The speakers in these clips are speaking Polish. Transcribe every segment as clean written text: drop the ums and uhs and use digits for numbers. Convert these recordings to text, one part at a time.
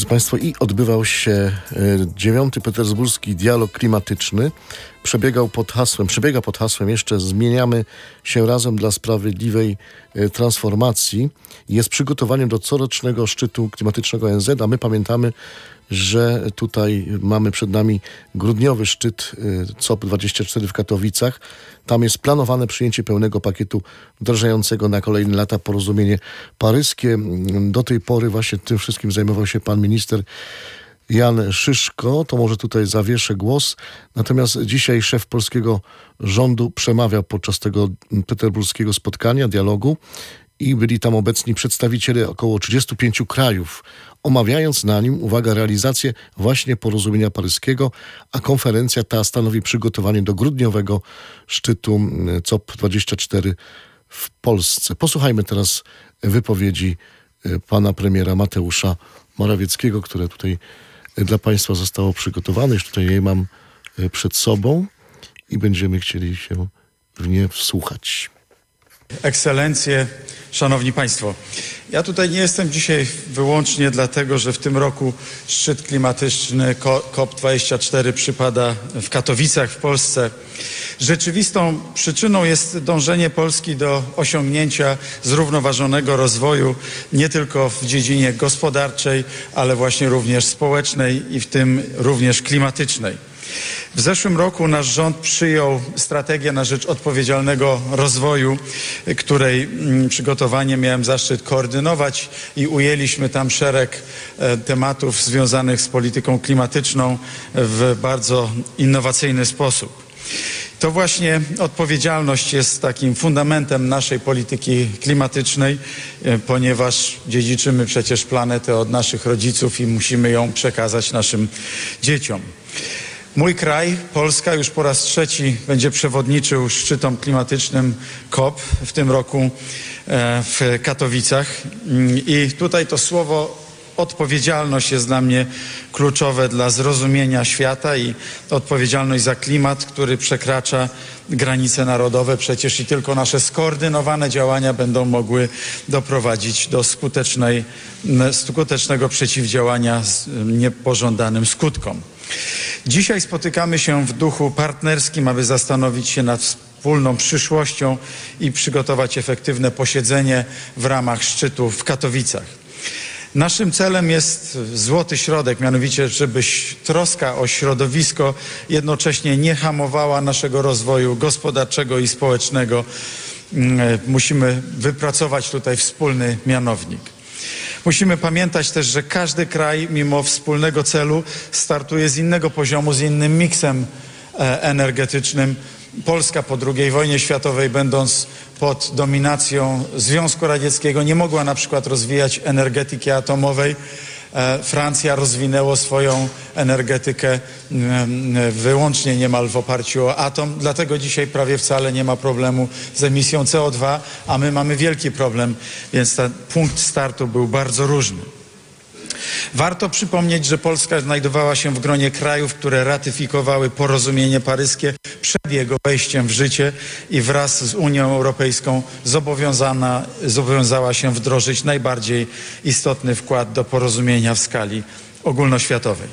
drodzy Państwo, i odbywał się 9. Petersburski Dialog Klimatyczny. Przebiega pod hasłem jeszcze zmieniamy się razem dla sprawiedliwej transformacji. Jest przygotowaniem do corocznego szczytu klimatycznego ONZ, a my pamiętamy, że tutaj mamy przed nami grudniowy szczyt COP24 w Katowicach. Tam jest planowane przyjęcie pełnego pakietu wdrażającego na kolejne lata porozumienie paryskie. Do tej pory właśnie tym wszystkim zajmował się pan minister Jan Szyszko. To może tutaj zawieszę głos. Natomiast dzisiaj szef polskiego rządu przemawiał podczas tego petersburskiego spotkania, dialogu, i byli tam obecni przedstawiciele około 35 krajów, omawiając na nim, uwaga, realizację właśnie porozumienia paryskiego, a konferencja ta stanowi przygotowanie do grudniowego szczytu COP24 w Polsce. Posłuchajmy teraz wypowiedzi pana premiera Mateusza Morawieckiego, które tutaj dla Państwa zostało przygotowane. Już tutaj je mam przed sobą i będziemy chcieli się w nie wsłuchać. Ekscelencje, Szanowni Państwo, ja tutaj nie jestem dzisiaj wyłącznie dlatego, że w tym roku szczyt klimatyczny COP24 przypada w Katowicach w Polsce. Rzeczywistą przyczyną jest dążenie Polski do osiągnięcia zrównoważonego rozwoju nie tylko w dziedzinie gospodarczej, ale właśnie również społecznej i w tym również klimatycznej. W zeszłym roku nasz rząd przyjął strategię na rzecz odpowiedzialnego rozwoju, której przygotowanie miałem zaszczyt koordynować i ujęliśmy tam szereg tematów związanych z polityką klimatyczną w bardzo innowacyjny sposób. To właśnie odpowiedzialność jest takim fundamentem naszej polityki klimatycznej, ponieważ dziedziczymy przecież planetę od naszych rodziców i musimy ją przekazać naszym dzieciom. Mój kraj, Polska, już po raz trzeci będzie przewodniczył szczytom klimatycznym COP w tym roku w Katowicach. I tutaj to słowo odpowiedzialność jest dla mnie kluczowe dla zrozumienia świata i odpowiedzialność za klimat, który przekracza granice narodowe. Przecież i tylko nasze skoordynowane działania będą mogły doprowadzić do skutecznego przeciwdziałania niepożądanym skutkom. Dzisiaj spotykamy się w duchu partnerskim, aby zastanowić się nad wspólną przyszłością i przygotować efektywne posiedzenie w ramach szczytu w Katowicach. Naszym celem jest złoty środek, mianowicie, żeby troska o środowisko jednocześnie nie hamowała naszego rozwoju gospodarczego i społecznego. Musimy wypracować tutaj wspólny mianownik. Musimy pamiętać też, że każdy kraj mimo wspólnego celu startuje z innego poziomu, z innym miksem energetycznym. Polska po II wojnie światowej, będąc pod dominacją Związku Radzieckiego, nie mogła na przykład rozwijać energetyki atomowej. Francja rozwinęła swoją energetykę wyłącznie niemal w oparciu o atom. Dlatego dzisiaj prawie wcale nie ma problemu z emisją CO2, a my mamy wielki problem, więc ten punkt startu był bardzo różny. Warto przypomnieć, że Polska znajdowała się w gronie krajów, które ratyfikowały porozumienie paryskie przed jego wejściem w życie i wraz z Unią Europejską zobowiązała się wdrożyć najbardziej istotny wkład do porozumienia w skali ogólnoświatowej.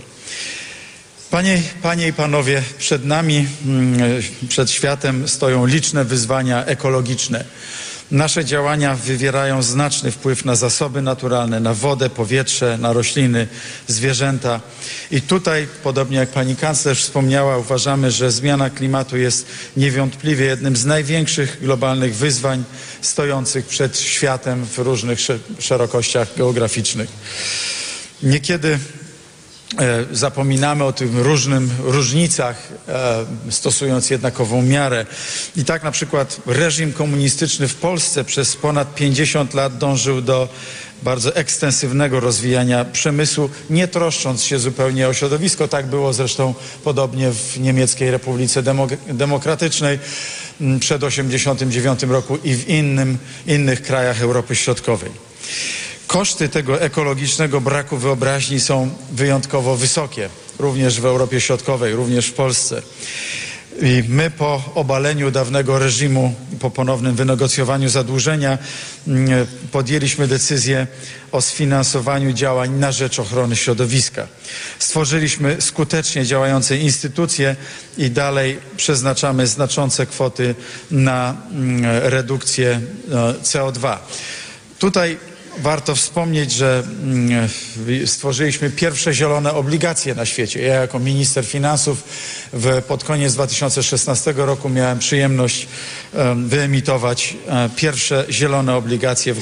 Panie i panowie, przed nami, przed światem stoją liczne wyzwania ekologiczne. Nasze działania wywierają znaczny wpływ na zasoby naturalne, na wodę, powietrze, na rośliny, zwierzęta. I tutaj, podobnie jak pani kanclerz wspomniała, uważamy, że zmiana klimatu jest niewątpliwie jednym z największych globalnych wyzwań stojących przed światem w różnych szerokościach geograficznych. Niekiedy zapominamy o tych różnicach, stosując jednakową miarę. I tak na przykład reżim komunistyczny w Polsce przez ponad 50 lat dążył do bardzo ekstensywnego rozwijania przemysłu, nie troszcząc się zupełnie o środowisko. Tak było zresztą podobnie w Niemieckiej Republice Demokratycznej przed 1989 roku i w innych krajach Europy Środkowej. Koszty tego ekologicznego braku wyobraźni są wyjątkowo wysokie, również w Europie Środkowej, również w Polsce. I my po obaleniu dawnego reżimu, po ponownym wynegocjowaniu zadłużenia podjęliśmy decyzję o sfinansowaniu działań na rzecz ochrony środowiska. Stworzyliśmy skutecznie działające instytucje i dalej przeznaczamy znaczące kwoty na redukcję CO2. Tutaj warto wspomnieć, że stworzyliśmy pierwsze zielone obligacje na świecie. Ja jako minister finansów pod koniec 2016 roku miałem przyjemność wyemitować pierwsze zielone obligacje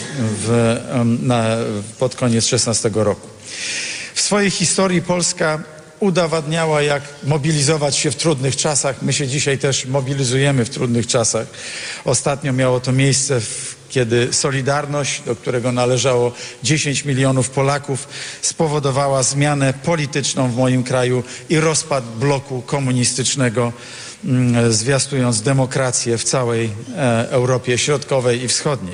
pod koniec 2016 roku. W swojej historii Polska udowadniała, jak mobilizować się w trudnych czasach. My się dzisiaj też mobilizujemy w trudnych czasach. Ostatnio miało to miejsce, kiedy Solidarność, do którego należało 10 milionów Polaków, spowodowała zmianę polityczną w moim kraju i rozpad bloku komunistycznego, zwiastując demokrację w całej Europie Środkowej i Wschodniej.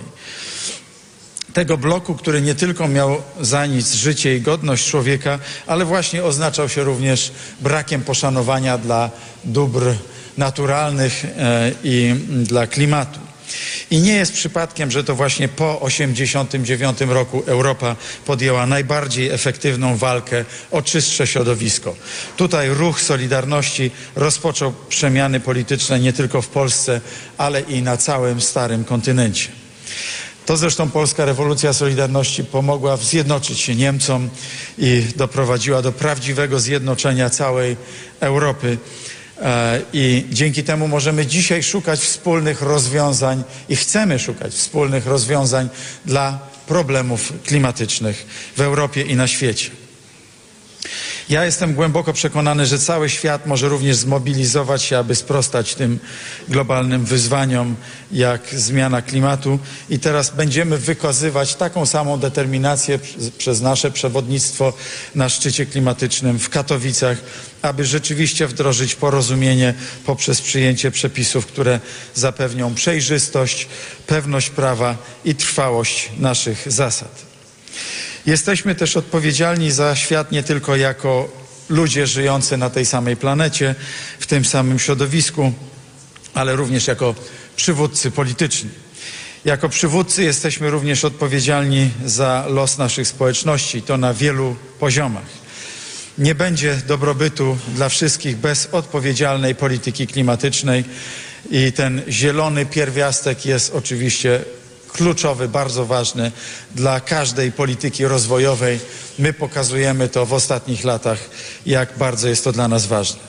Tego bloku, który nie tylko miał za nic życie i godność człowieka, ale właśnie oznaczał się również brakiem poszanowania dla dóbr naturalnych i dla klimatu. I nie jest przypadkiem, że to właśnie po 1989 roku Europa podjęła najbardziej efektywną walkę o czystsze środowisko. Tutaj ruch Solidarności rozpoczął przemiany polityczne nie tylko w Polsce, ale i na całym starym kontynencie. To zresztą polska rewolucja Solidarności pomogła zjednoczyć się Niemcom i doprowadziła do prawdziwego zjednoczenia całej Europy. I dzięki temu możemy dzisiaj szukać wspólnych rozwiązań i chcemy szukać wspólnych rozwiązań dla problemów klimatycznych w Europie i na świecie. Ja jestem głęboko przekonany, że cały świat może również zmobilizować się, aby sprostać tym globalnym wyzwaniom jak zmiana klimatu i teraz będziemy wykazywać taką samą determinację przez nasze przewodnictwo na szczycie klimatycznym w Katowicach, aby rzeczywiście wdrożyć porozumienie poprzez przyjęcie przepisów, które zapewnią przejrzystość, pewność prawa i trwałość naszych zasad. Jesteśmy też odpowiedzialni za świat nie tylko jako ludzie żyjący na tej samej planecie, w tym samym środowisku, ale również jako przywódcy polityczni. Jako przywódcy jesteśmy również odpowiedzialni za los naszych społeczności, to na wielu poziomach. Nie będzie dobrobytu dla wszystkich bez odpowiedzialnej polityki klimatycznej i ten zielony pierwiastek jest oczywiście kluczowy, bardzo ważny dla każdej polityki rozwojowej. My pokazujemy to w ostatnich latach, jak bardzo jest to dla nas ważne.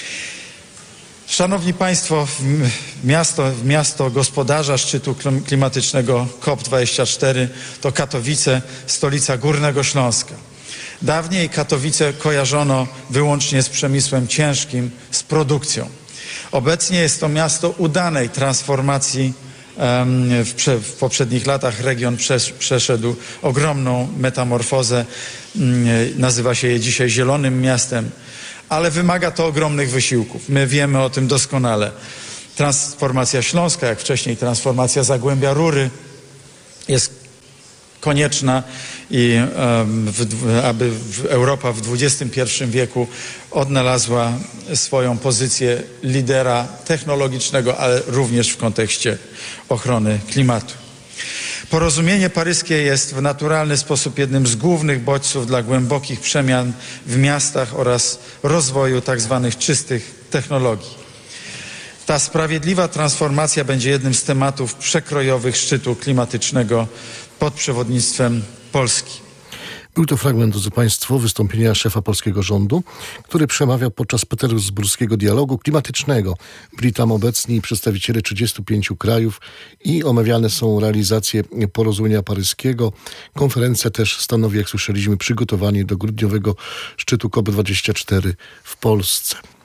Szanowni Państwo, miasto gospodarza szczytu klimatycznego COP24 to Katowice, stolica Górnego Śląska. Dawniej Katowice kojarzono wyłącznie z przemysłem ciężkim, z produkcją. Obecnie jest to miasto udanej transformacji. W poprzednich latach region przeszedł ogromną metamorfozę. Nazywa się je dzisiaj Zielonym Miastem, ale wymaga to ogromnych wysiłków. My wiemy o tym doskonale. Transformacja śląska, jak wcześniej transformacja Zagłębia Rury jest konieczna i aby Europa w XXI wieku odnalazła swoją pozycję lidera technologicznego, ale również w kontekście ochrony klimatu. Porozumienie paryskie jest w naturalny sposób jednym z głównych bodźców dla głębokich przemian w miastach oraz rozwoju tzw. czystych technologii. Ta sprawiedliwa transformacja będzie jednym z tematów przekrojowych szczytu klimatycznego pod przewodnictwem Polski. Był to fragment, drodzy Państwo, wystąpienia szefa polskiego rządu, który przemawiał podczas petersburskiego dialogu klimatycznego. Byli tam obecni przedstawiciele 35 krajów i omawiane są realizacje porozumienia paryskiego. Konferencja też stanowi, jak słyszeliśmy, przygotowanie do grudniowego szczytu COP24 w Polsce.